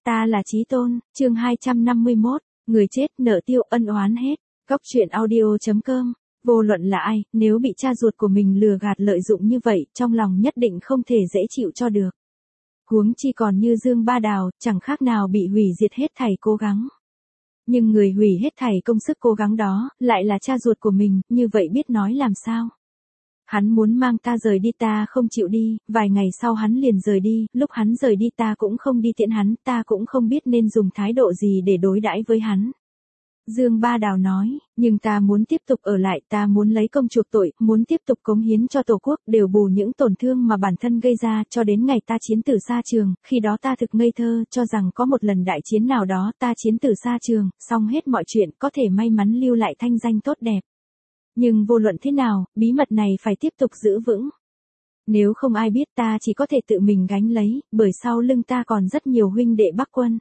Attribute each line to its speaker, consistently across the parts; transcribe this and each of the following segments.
Speaker 1: Ta là Chí Tôn, chương 251, người chết nợ tiêu ân oán hết. Góc truyện audio.com. Vô luận là ai, nếu bị cha ruột của mình lừa gạt lợi dụng như vậy, trong lòng nhất định không thể dễ chịu cho được. Huống chi còn như Dương Ba Đào, chẳng khác nào bị hủy diệt hết thảy cố gắng. Nhưng người hủy hết thảy công sức cố gắng đó, lại là cha ruột của mình, như vậy biết nói làm sao? Hắn muốn mang ta rời đi, ta không chịu đi, vài ngày sau hắn liền rời đi, lúc hắn rời đi ta cũng không đi tiễn hắn, ta cũng không biết nên dùng thái độ gì để đối đãi với hắn. Dương Ba Đào nói, nhưng ta muốn tiếp tục ở lại, ta muốn lấy công chuộc tội, muốn tiếp tục cống hiến cho Tổ quốc, đều bù những tổn thương mà bản thân gây ra, cho đến ngày ta chiến tử xa trường, khi đó ta thực ngây thơ, cho rằng có một lần đại chiến nào đó ta chiến tử xa trường, xong hết mọi chuyện, có thể may mắn lưu lại thanh danh tốt đẹp. Nhưng vô luận thế nào, bí mật này phải tiếp tục giữ vững. Nếu không ai biết ta chỉ có thể tự mình gánh lấy, bởi sau lưng ta còn rất nhiều huynh đệ Bắc quân.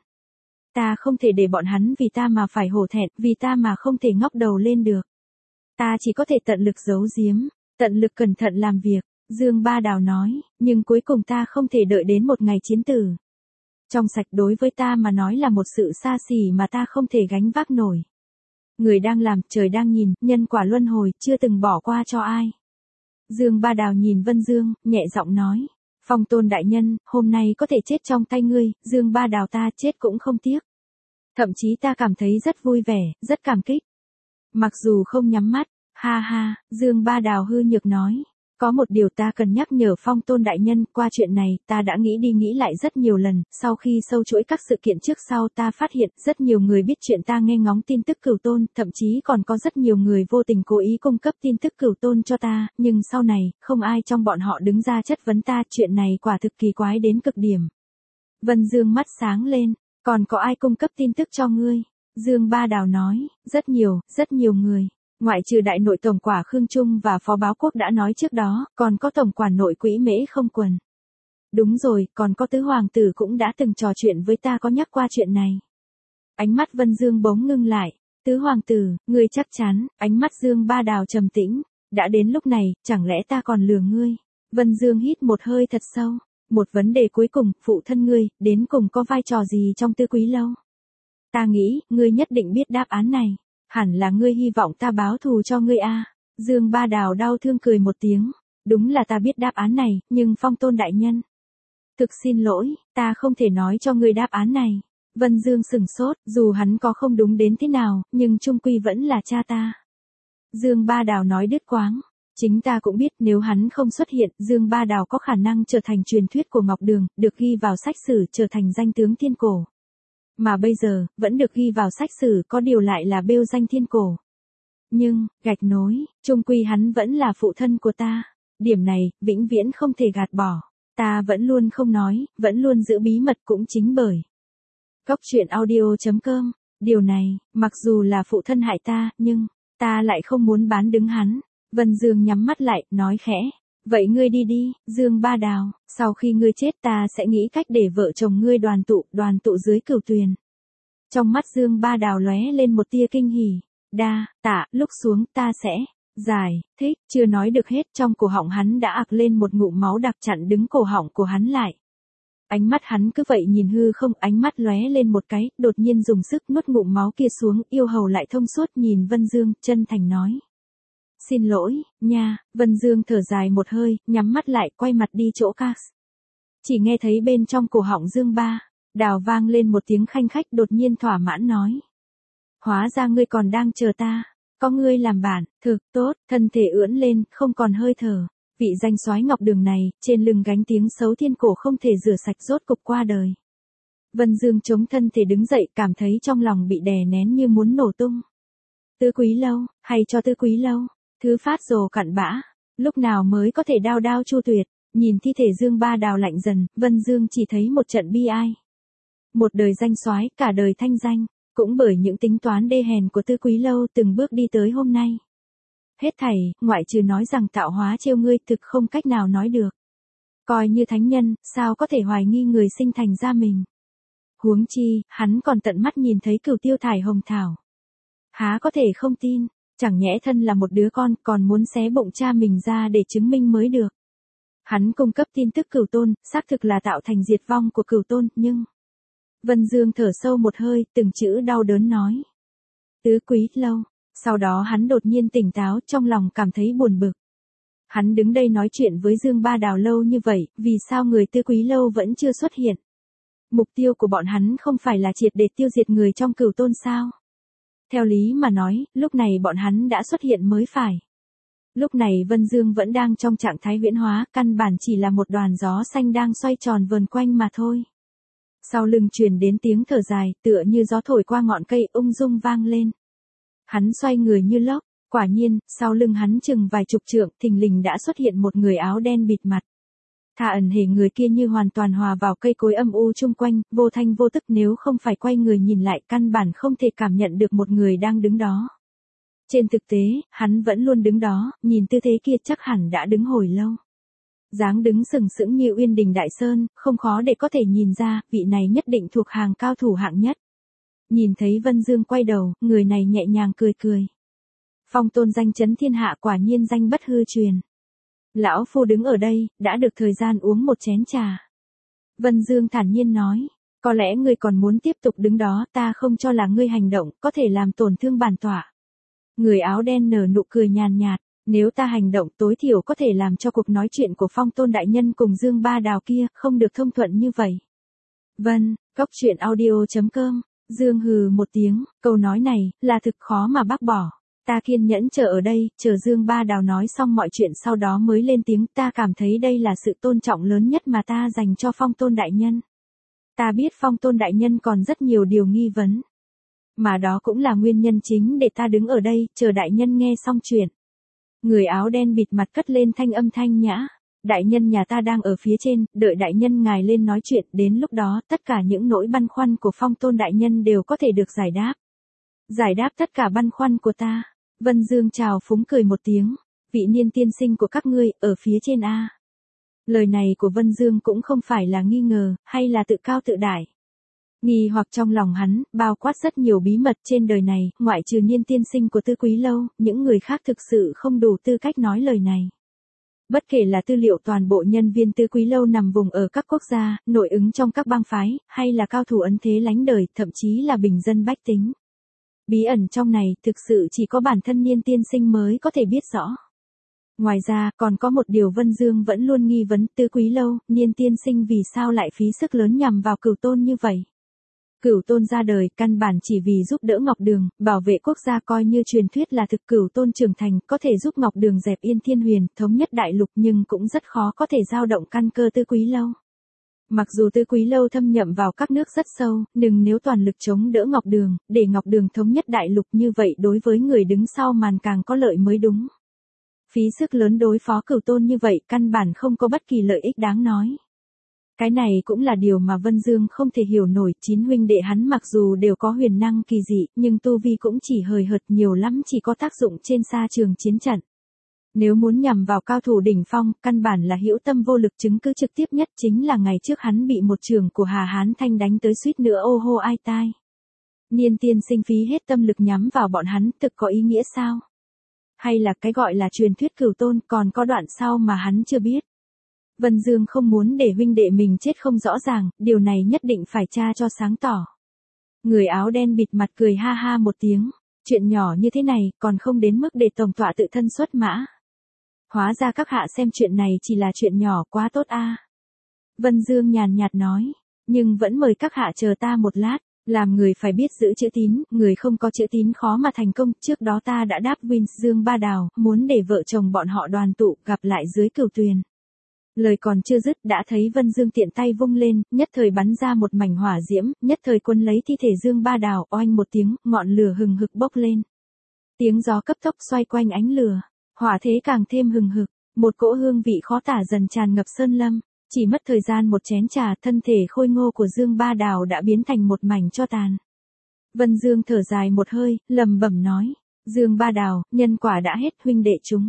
Speaker 1: Ta không thể để bọn hắn vì ta mà phải hổ thẹn, vì ta mà không thể ngóc đầu lên được. Ta chỉ có thể tận lực giấu giếm, tận lực cẩn thận làm việc, Dương Ba Đào nói, nhưng cuối cùng ta không thể đợi đến một ngày chiến tử. Trong sạch đối với ta mà nói là một sự xa xỉ mà ta không thể gánh vác nổi. Người đang làm, trời đang nhìn, nhân quả luân hồi, chưa từng bỏ qua cho ai. Dương Ba Đào nhìn Vân Dương, nhẹ giọng nói, Phong Tôn đại nhân, hôm nay có thể chết trong tay ngươi, Dương Ba Đào ta chết cũng không tiếc. Thậm chí ta cảm thấy rất vui vẻ, rất cảm kích. Mặc dù không nhắm mắt, ha ha, Dương Ba Đào hư nhược nói. Có một điều ta cần nhắc nhở Phong Tôn đại nhân, qua chuyện này, ta đã nghĩ đi nghĩ lại rất nhiều lần, sau khi sâu chuỗi các sự kiện trước sau ta phát hiện rất nhiều người biết chuyện ta nghe ngóng tin tức Cửu Tôn, thậm chí còn có rất nhiều người vô tình cố ý cung cấp tin tức Cửu Tôn cho ta, nhưng sau này, không ai trong bọn họ đứng ra chất vấn ta, chuyện này quả thực kỳ quái đến cực điểm. Vân Dương mắt sáng lên, còn có ai cung cấp tin tức cho ngươi? Dương Ba Đào nói, rất nhiều người. Ngoại trừ đại nội tổng quả Khương Trung và phó báo quốc đã nói trước đó, còn có tổng quản nội Quỹ Mễ Không Quần. Đúng rồi, còn có tứ hoàng tử cũng đã từng trò chuyện với ta, có nhắc qua chuyện này. Ánh mắt Vân Dương bỗng ngưng lại, tứ hoàng tử, ngươi chắc chắn? Ánh mắt Dương Ba Đào trầm tĩnh, đã đến lúc này, chẳng lẽ ta còn lừa ngươi? Vân Dương hít một hơi thật sâu, một vấn đề cuối cùng, phụ thân ngươi, đến cùng có vai trò gì trong Tư Quý Lâu? Ta nghĩ, ngươi nhất định biết đáp án này. Hẳn là ngươi hy vọng ta báo thù cho ngươi a. Dương Ba Đào đau thương cười một tiếng. Đúng là ta biết đáp án này, nhưng Phong Tôn đại nhân. Thực xin lỗi, ta không thể nói cho ngươi đáp án này. Vân Dương sừng sốt, dù hắn có không đúng đến thế nào, nhưng chung quy vẫn là cha ta. Dương Ba Đào nói đứt quãng. Chính ta cũng biết nếu hắn không xuất hiện, Dương Ba Đào có khả năng trở thành truyền thuyết của Ngọc Đường, được ghi vào sách sử trở thành danh tướng thiên cổ. Mà bây giờ, vẫn được ghi vào sách sử, có điều lại là bêu danh thiên cổ. Nhưng, gạch nối, chung quy hắn vẫn là phụ thân của ta. Điểm này, vĩnh viễn không thể gạt bỏ. Ta vẫn luôn không nói, vẫn luôn giữ bí mật cũng chính bởi. Góc truyện audio.com. Điều này, mặc dù là phụ thân hại ta, nhưng, ta lại không muốn bán đứng hắn. Vân Dương nhắm mắt lại, nói khẽ. Vậy ngươi đi đi, Dương Ba Đào, sau khi ngươi chết ta sẽ nghĩ cách để vợ chồng ngươi đoàn tụ dưới Cửu Tuyền. Trong mắt Dương Ba Đào lóe lên một tia kinh hỉ. Đa tạ, lúc xuống ta sẽ giải thích, chưa nói được hết, trong cổ họng hắn đã ạc lên một ngụm máu đặc chặn đứng cổ họng của hắn lại. Ánh mắt hắn cứ vậy nhìn hư không, ánh mắt lóe lên một cái, đột nhiên dùng sức nuốt ngụm máu kia xuống, yêu hầu lại thông suốt nhìn Vân Dương, chân thành nói. Xin lỗi, nha. Vân Dương thở dài một hơi, nhắm mắt lại, quay mặt đi chỗ Cax. Chỉ nghe thấy bên trong cổ họng Dương Ba Đào vang lên một tiếng khanh khách, đột nhiên thỏa mãn nói. Hóa ra ngươi còn đang chờ ta, có ngươi làm bạn, thực tốt, thân thể ưỡn lên, không còn hơi thở. Vị danh soái Ngọc Đường này, trên lưng gánh tiếng xấu thiên cổ không thể rửa sạch, rốt cục qua đời. Vân Dương chống thân thể đứng dậy, cảm thấy trong lòng bị đè nén như muốn nổ tung. Tư Quý Lâu, hay cho Tư Quý Lâu. Thứ phát rồ cặn bã, lúc nào mới có thể đao đao chu tuyệt, nhìn thi thể Dương Ba Đào lạnh dần, Vân Dương chỉ thấy một trận bi ai. Một đời danh soái, cả đời thanh danh, cũng bởi những tính toán đê hèn của Tư Quý Lâu từng bước đi tới hôm nay. Hết thảy, ngoại trừ nói rằng tạo hóa trêu ngươi, thực không cách nào nói được. Coi như thánh nhân, sao có thể hoài nghi người sinh thành ra mình. Huống chi, hắn còn tận mắt nhìn thấy Cửu Tiêu thải hồng thảo. Há có thể không tin. Chẳng nhẽ thân là một đứa con, còn muốn xé bụng cha mình ra để chứng minh mới được. Hắn cung cấp tin tức Cửu Tôn, xác thực là tạo thành diệt vong của Cửu Tôn, nhưng Vân Dương thở sâu một hơi, từng chữ đau đớn nói. Tứ Quý Lâu. Sau đó hắn đột nhiên tỉnh táo, trong lòng cảm thấy buồn bực. Hắn đứng đây nói chuyện với Dương Ba Đào lâu như vậy, vì sao người Tứ Quý Lâu vẫn chưa xuất hiện? Mục tiêu của bọn hắn không phải là triệt để tiêu diệt người trong Cửu Tôn sao? Theo lý mà nói, lúc này bọn hắn đã xuất hiện mới phải. Lúc này Vân Dương vẫn đang trong trạng thái huyễn hóa, căn bản chỉ là một đoàn gió xanh đang xoay tròn vần quanh mà thôi. Sau lưng truyền đến tiếng thở dài, tựa như gió thổi qua ngọn cây ung dung vang lên. Hắn xoay người như lốc, quả nhiên, sau lưng hắn chừng vài chục trượng, thình lình đã xuất hiện một người áo đen bịt mặt. Thà ẩn hề người kia như hoàn toàn hòa vào cây cối âm u chung quanh, vô thanh vô tức, nếu không phải quay người nhìn lại căn bản không thể cảm nhận được một người đang đứng đó. Trên thực tế, hắn vẫn luôn đứng đó, nhìn tư thế kia chắc hẳn đã đứng hồi lâu. Dáng đứng sừng sững như Uyên Đình Đại Sơn, không khó để có thể nhìn ra, vị này nhất định thuộc hàng cao thủ hạng nhất. Nhìn thấy Vân Dương quay đầu, người này nhẹ nhàng cười cười. Phong Tôn danh chấn thiên hạ, quả nhiên danh bất hư truyền. Lão phu đứng ở đây, đã được thời gian uống một chén trà. Vân Dương thản nhiên nói, có lẽ ngươi còn muốn tiếp tục đứng đó, ta không cho là ngươi hành động có thể làm tổn thương bản tọa. Người áo đen nở nụ cười nhàn nhạt, nếu ta hành động tối thiểu có thể làm cho cuộc nói chuyện của Phong Tôn đại nhân cùng Dương Ba Đào kia không được thông thuận như vậy. Vân, Cốc.audio.com. Dương hừ một tiếng, câu nói này là thực khó mà bác bỏ. Ta kiên nhẫn chờ ở đây, chờ Dương Ba Đào nói xong mọi chuyện sau đó mới lên tiếng. Ta cảm thấy đây là sự tôn trọng lớn nhất mà ta dành cho Phong Tôn đại nhân. Ta biết Phong Tôn đại nhân còn rất nhiều điều nghi vấn. Mà đó cũng là nguyên nhân chính để ta đứng ở đây, chờ đại nhân nghe xong chuyện. Người áo đen bịt mặt cất lên thanh âm thanh nhã. Đại nhân nhà ta đang ở phía trên, đợi đại nhân ngài lên nói chuyện, đến lúc đó tất cả những nỗi băn khoăn của Phong Tôn đại nhân đều có thể được giải đáp. Giải đáp tất cả băn khoăn của ta. Vân Dương chào phúng cười một tiếng. Vị Niên tiên sinh của các ngươi, ở phía trên a. Lời này của Vân Dương cũng không phải là nghi ngờ, hay là tự cao tự đại. Nghi hoặc trong lòng hắn, bao quát rất nhiều bí mật trên đời này, ngoại trừ Niên tiên sinh của Tư Quý Lâu, những người khác thực sự không đủ tư cách nói lời này. Bất kể là tư liệu toàn bộ nhân viên Tư Quý Lâu nằm vùng ở các quốc gia, nội ứng trong các bang phái, hay là cao thủ ấn thế lánh đời, thậm chí là bình dân bách tính. Bí ẩn trong này thực sự chỉ có bản thân Niên tiên sinh mới có thể biết rõ. Ngoài ra, còn có một điều Vân Dương vẫn luôn nghi vấn, Tư Quý Lâu, Niên tiên sinh vì sao lại phí sức lớn nhằm vào Cửu Tôn như vậy. Cửu Tôn ra đời căn bản chỉ vì giúp đỡ Ngọc Đường, bảo vệ quốc gia, coi như truyền thuyết là thực. Cửu Tôn trưởng thành có thể giúp Ngọc Đường dẹp yên thiên huyền, thống nhất đại lục, nhưng cũng rất khó có thể dao động căn cơ Tư Quý Lâu. Mặc dù Tư Quý Lâu thâm nhập vào các nước rất sâu, nhưng nếu toàn lực chống đỡ Ngọc Đường, để Ngọc Đường thống nhất đại lục như vậy đối với người đứng sau màn càng có lợi mới đúng. Phí sức lớn đối phó Cửu Tôn như vậy căn bản không có bất kỳ lợi ích đáng nói. Cái này cũng là điều mà Vân Dương không thể hiểu nổi. 9 huynh đệ hắn mặc dù đều có huyền năng kỳ dị, nhưng tu vi cũng chỉ hời hợt, nhiều lắm chỉ có tác dụng trên xa trường chiến trận. Nếu muốn nhằm vào cao thủ đỉnh phong, căn bản là hữu tâm vô lực. Chứng cứ trực tiếp nhất chính là ngày trước hắn bị một trường của Hà Hán Thanh đánh tới suýt nữa ô hô ai tai. Niên tiên sinh phí hết tâm lực nhắm vào bọn hắn, thực có ý nghĩa sao? Hay là cái gọi là truyền thuyết Cửu Tôn còn có đoạn sau mà hắn chưa biết? Vân Dương không muốn để huynh đệ mình chết không rõ ràng, điều này nhất định phải tra cho sáng tỏ. Người áo đen bịt mặt cười ha ha một tiếng, chuyện nhỏ như thế này còn không đến mức để tổng tọa tự thân xuất mã. Hóa ra các hạ xem chuyện này chỉ là chuyện nhỏ, quá tốt a. Vân Dương nhàn nhạt nói, nhưng vẫn mời các hạ chờ ta một lát, làm người phải biết giữ chữ tín, người không có chữ tín khó mà thành công. Trước đó ta đã đáp Wins Dương Ba Đào, muốn để vợ chồng bọn họ đoàn tụ, gặp lại dưới Cửu Tuyền. Lời còn chưa dứt đã thấy Vân Dương tiện tay vung lên, nhất thời bắn ra một mảnh hỏa diễm, nhất thời quân lấy thi thể Dương Ba Đào, oanh một tiếng, ngọn lửa hừng hực bốc lên. Tiếng gió cấp tốc xoay quanh ánh lửa, hỏa thế càng thêm hừng hực, một cỗ hương vị khó tả dần tràn ngập sơn lâm, chỉ mất thời gian một chén trà, thân thể khôi ngô của Dương Ba Đào đã biến thành một mảnh tro tàn. Vân Dương thở dài một hơi, lẩm bẩm nói, Dương Ba Đào, nhân quả đã hết, huynh đệ chúng.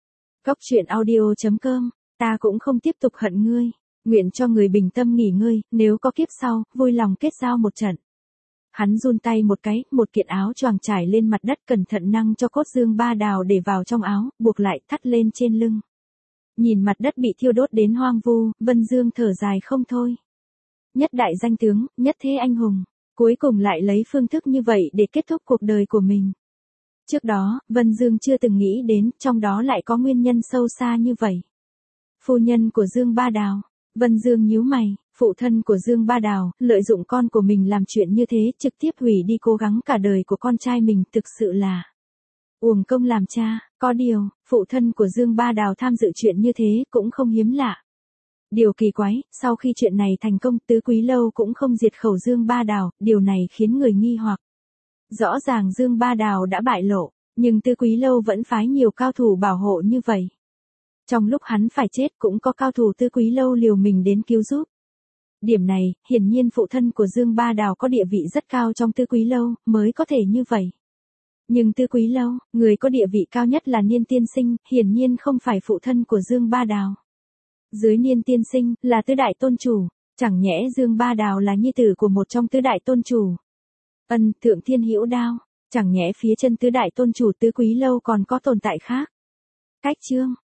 Speaker 1: Cốc.audio.com. Ta cũng không tiếp tục hận ngươi, nguyện cho người bình tâm nghỉ ngơi, nếu có kiếp sau, vui lòng kết giao một trận. Hắn run tay một cái, một kiện áo choàng trải lên mặt đất, cẩn thận năng cho cốt Dương Ba Đào để vào trong áo, buộc lại, thắt lên trên lưng. Nhìn mặt đất bị thiêu đốt đến hoang vu, Vân Dương thở dài không thôi. nhất đại danh tướng, nhất thế anh hùng. Cuối cùng lại lấy phương thức như vậy để kết thúc cuộc đời của mình. Trước đó, Vân Dương chưa từng nghĩ đến, trong đó lại có nguyên nhân sâu xa như vậy. Phu nhân của Dương Ba Đào. Vân Dương nhíu mày, phụ thân của Dương Ba Đào, lợi dụng con của mình làm chuyện như thế, trực tiếp hủy đi cố gắng cả đời của con trai mình, thực sự là uổng công làm cha. Có điều, phụ thân của Dương Ba Đào tham dự chuyện như thế cũng không hiếm lạ. Điều kỳ quái, sau khi chuyện này thành công, Tứ Quý Lâu cũng không diệt khẩu Dương Ba Đào, điều này khiến người nghi hoặc. Rõ ràng Dương Ba Đào đã bại lộ, nhưng Tứ Quý Lâu vẫn phái nhiều cao thủ bảo hộ như vậy. Trong lúc hắn phải chết cũng có cao thủ Tứ Quý Lâu liều mình đến cứu giúp. Điểm này, hiển nhiên phụ thân của Dương Ba Đào có địa vị rất cao trong Tứ Quý Lâu, mới có thể như vậy. Nhưng Tứ Quý Lâu, người có địa vị cao nhất là Niên Tiên Sinh, hiển nhiên không phải phụ thân của Dương Ba Đào. Dưới Niên Tiên Sinh, là tứ đại tôn chủ, chẳng nhẽ Dương Ba Đào là nhi tử của một trong tứ đại tôn chủ. Thượng Thiên Hữu Đao, chẳng nhẽ phía chân tứ đại tôn chủ Tứ Quý Lâu còn có tồn tại khác. Cách chương